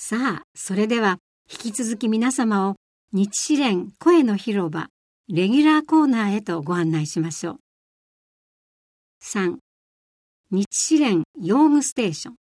さあ、それでは引き続き皆様を日試練声の広場レギュラーコーナーへとご案内しましょう。3. 日試練用具ステーション。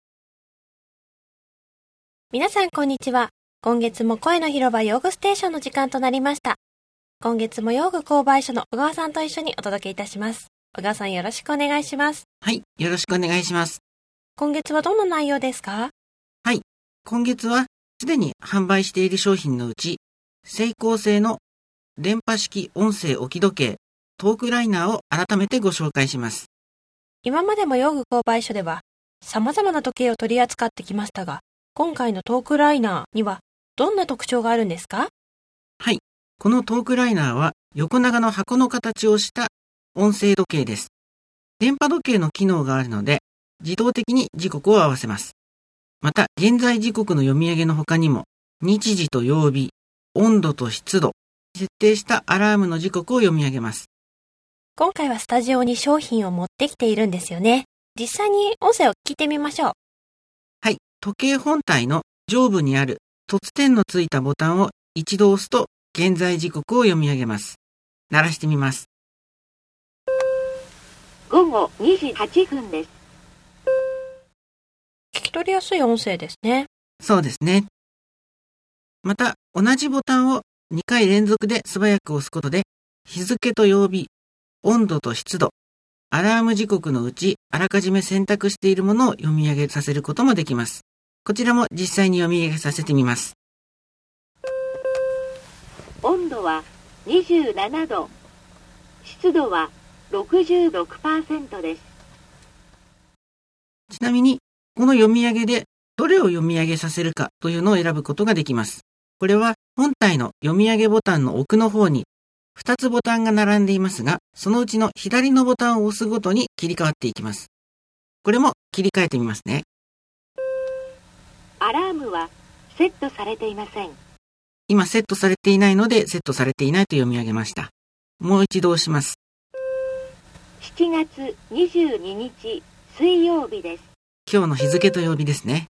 皆さんこんにちは。今月も声の広場用具ステーションの時間となりました。今月も用具購買所の小川さんと一緒にお届けいたします。小川さんよろしくお願いします。 はい、よろしくお願いします。 今月はどんな内容ですか？ はい、今月はすでに販売している商品のうち、セイコー製の電波式音声置き時計トークライナーを改めてご紹介します。 今までも用具購買所では様々な時計を取り扱ってきましたが、今回のトークライナーにはどんな特徴があるんですか？ はい、このトークライナーは横長の箱の形をした音声時計です。電波時計の機能があるので、自動的に時刻を合わせます。また、現在時刻の読み上げの他にも、日時と曜日、温度と湿度、設定したアラームの時刻を読み上げます。 今回はスタジオに商品を持ってきているんですよね。実際に音声を聞いてみましょう。 はい、時計本体の上部にある凸点のついたボタンを一度押すと、現在時刻を読み上げます。鳴らしてみます。 午後2時8分です。 聞き取りやすい音声ですね。 そうですね。また、同じボタンを2回連続で素早く押すことで、日付と曜日、温度と湿度、アラーム時刻のうち、あらかじめ選択しているものを読み上げさせることもできます。こちらも実際に読み上げさせてみます。 温度は27度、湿度は66% です。 ちなみに、この読み上げでどれを読み上げさせるかというのを選ぶことができます。これは本体の読み上げボタンの奥の方に2つボタンが並んでいますが、そのうちの左のボタンを押すごとに切り替わっていきます。これも切り替えてみますね。 アラームはセットされていません。 今セットされていないのでセットされていないと読み上げました。もう一度押します。 7月22日水曜日です。 今日の日付と曜日ですね。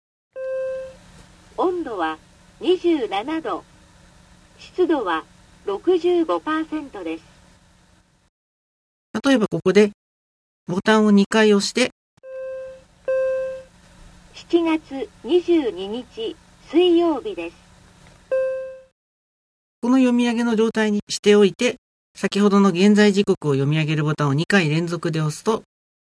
温度は27度、湿度は65% です。 例えばここでボタンを2回押して、 7月22日水曜日です。 この読み上げの状態にしておいて、先ほどの現在時刻を読み上げるボタンを2回連続で押すと、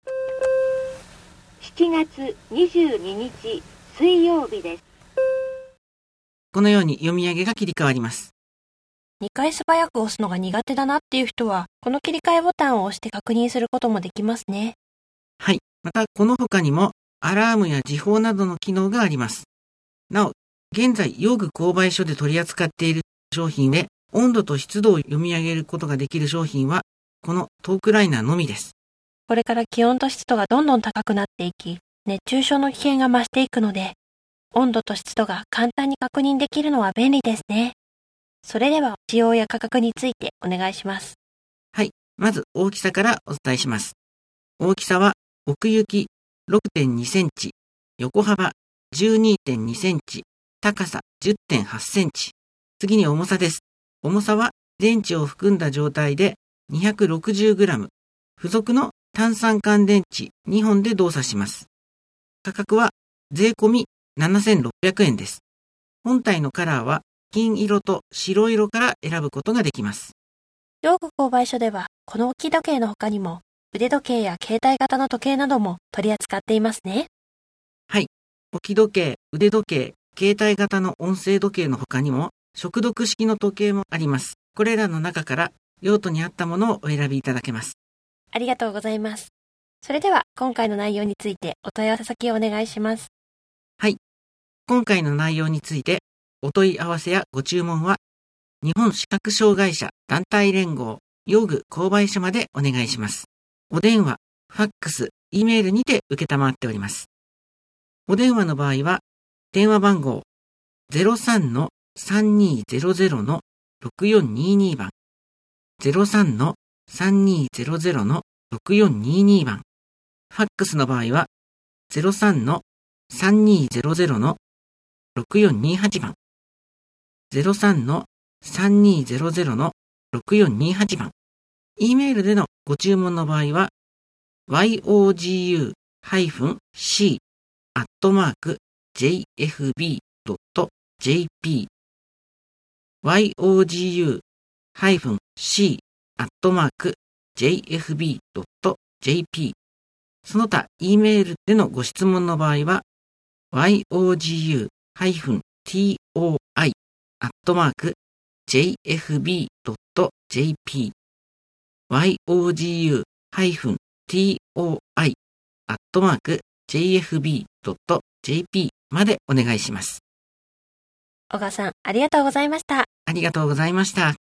7月22日水曜日です。 このように読み上げが切り替わります。 2回素早く押すのが苦手だなっていう人は、この切り替えボタンを押して確認することもできますね。 はい。また、この他にも、アラームや時報などの機能があります。なお、現在、用具購買所で取り扱っている商品で、温度と湿度を読み上げることができる商品は、このトークライナーのみです。 これから気温と湿度がどんどん高くなっていき、熱中症の危険が増していくので、温度と湿度が簡単に確認できるのは便利ですね。それでは使用や価格についてお願いします。 はい。まず大きさからお伝えします。大きさは奥行き 6.2 センチ、横幅 12.2 センチ、高さ 10.8 センチ。次に重さです。重さは電池を含んだ状態で 260g、付属の単三乾電池2本で動作します。価格は税込み7600円です。本体のカラーは金色と白色から選ぶことができます。 用具購買所では、この置き時計の他にも、腕時計や携帯型の時計なども取り扱っていますね。 はい。置き時計、腕時計、携帯型の音声時計の他にも、触読式の時計もあります。これらの中から用途に合ったものをお選びいただけます。 ありがとうございます。それでは、今回の内容についてお問い合わせ先をお願いします。 はい。今回の内容について、お問い合わせやご注文は、日本視覚障害者団体連合用具購買所までお願いします。お電話、ファックス、Eメールにて受けたまっております。お電話の場合は、電話番号 03-3200-6422 番、03-3200-6422 番、ファックスの場合は、03-3200-6422 0428番。03-3200-6428番。E メールでのご注文の場合は、yogu-c@jfb.jp yogu-c@jfb.jp その他 E メールでのご質問の場合は yogu-toi@jfb.jp yogu-toi@jfb.jp までお願いします。 小川さん、ありがとうございました。 ありがとうございました。